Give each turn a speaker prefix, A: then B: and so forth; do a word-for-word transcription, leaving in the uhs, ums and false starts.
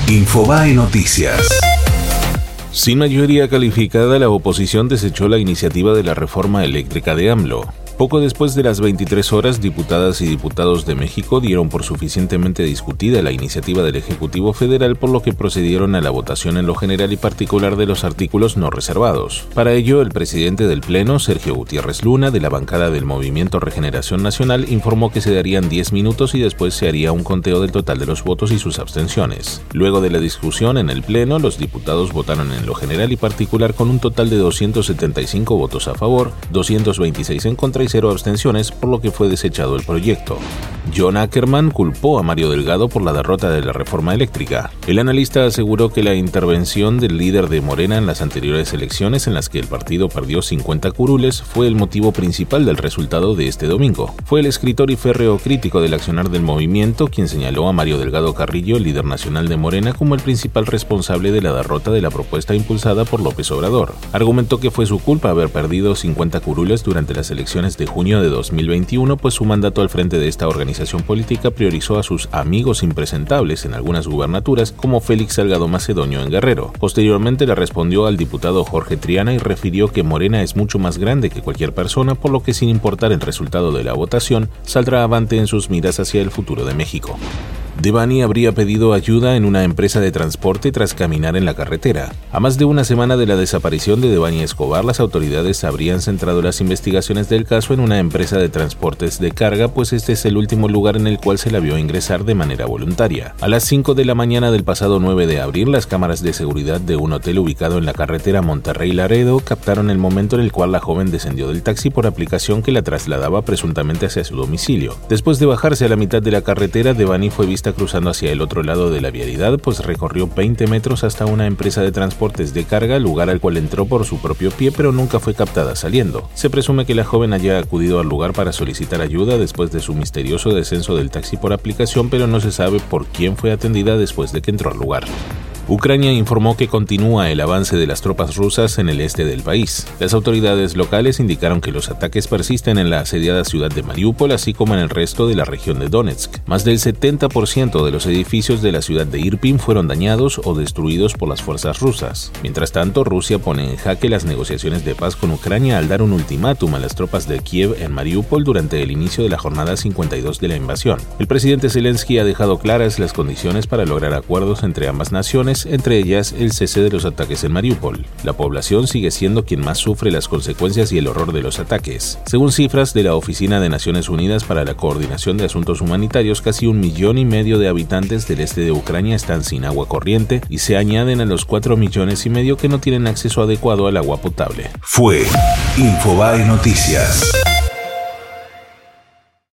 A: Infobae Noticias.
B: Sin mayoría calificada, la oposición desechó la iniciativa de la reforma eléctrica de AMLO. Poco después de las veintitrés horas, diputadas y diputados de México dieron por suficientemente discutida la iniciativa del Ejecutivo Federal, por lo que procedieron a la votación en lo general y particular de los artículos no reservados. Para ello, el presidente del Pleno, Sergio Gutiérrez Luna, de la bancada del Movimiento Regeneración Nacional, informó que se darían diez minutos y después se haría un conteo del total de los votos y sus abstenciones. Luego de la discusión en el Pleno, los diputados votaron en lo general y particular con un total de doscientos setenta y cinco votos a favor, doscientos veintiséis en contra y cero abstenciones, por lo que fue desechado el proyecto. John Ackerman culpó a Mario Delgado por la derrota de la reforma eléctrica. El analista aseguró que la intervención del líder de Morena en las anteriores elecciones, en las que el partido perdió cincuenta curules, fue el motivo principal del resultado de este domingo. Fue el escritor y férreo crítico del accionar del movimiento quien señaló a Mario Delgado Carrillo, líder nacional de Morena, como el principal responsable de la derrota de la propuesta impulsada por López Obrador. Argumentó que fue su culpa haber perdido cincuenta curules durante las elecciones de junio de dos mil veintiuno, pues su mandato al frente de esta organización política priorizó a sus amigos impresentables en algunas gubernaturas, como Félix Salgado Macedonio en Guerrero. Posteriormente le respondió al diputado Jorge Triana y refirió que Morena es mucho más grande que cualquier persona, por lo que sin importar el resultado de la votación, saldrá avante en sus miras hacia el futuro de México. Devani habría pedido ayuda en una empresa de transporte tras caminar en la carretera. A más de una semana de la desaparición de Devani Escobar, las autoridades habrían centrado las investigaciones del caso en una empresa de transportes de carga, pues este es el último lugar en el cual se la vio ingresar de manera voluntaria. A las cinco de la mañana del pasado nueve de abril, las cámaras de seguridad de un hotel ubicado en la carretera Monterrey-Laredo captaron el momento en el cual la joven descendió del taxi por aplicación que la trasladaba presuntamente hacia su domicilio. Después de bajarse a la mitad de la carretera, Devani fue vista cruzando hacia el otro lado de la vialidad, pues recorrió veinte metros hasta una empresa de transportes de carga, lugar al cual entró por su propio pie, pero nunca fue captada saliendo. Se presume que la joven haya acudido al lugar para solicitar ayuda después de su misterioso descenso del taxi por aplicación, pero no se sabe por quién fue atendida después de que entró al lugar. Ucrania informó que continúa el avance de las tropas rusas en el este del país. Las autoridades locales indicaron que los ataques persisten en la asediada ciudad de Mariupol, así como en el resto de la región de Donetsk. Más del setenta por ciento de los edificios de la ciudad de Irpin fueron dañados o destruidos por las fuerzas rusas. Mientras tanto, Rusia pone en jaque las negociaciones de paz con Ucrania al dar un ultimátum a las tropas de Kiev en Mariupol durante el inicio de la jornada cincuenta y dos de la invasión. El presidente Zelensky ha dejado claras las condiciones para lograr acuerdos entre ambas naciones, entre ellas el cese de los ataques en Mariupol. La población sigue siendo quien más sufre las consecuencias y el horror de los ataques. Según cifras de la Oficina de Naciones Unidas para la Coordinación de Asuntos Humanitarios, casi un millón y medio de habitantes del este de Ucrania están sin agua corriente y se añaden a los cuatro millones y medio que no tienen acceso adecuado al agua potable.
A: Fue Infobae Noticias.